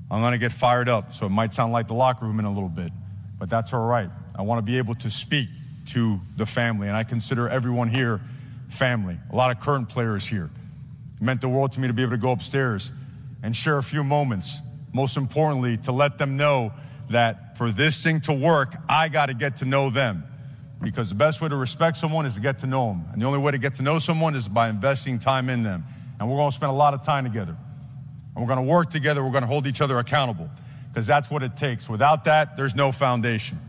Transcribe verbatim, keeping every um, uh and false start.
I'm going to get fired up, so it might sound like the locker room in a little bit, but that's all right. I want to be able to speak to the family, and I consider everyone here family. A lot of current players here. It meant the world to me to be able to go upstairs and share a few moments. Most importantly, to let them know that for this thing to work, I got to get to know them. Because the best way to respect someone is to get to know them. And the only way to get to know someone is by investing time in them. And we're going to spend a lot of time together. And we're going to work together. We're going to hold each other accountable. Because that's what it takes. Without that, there's no foundation.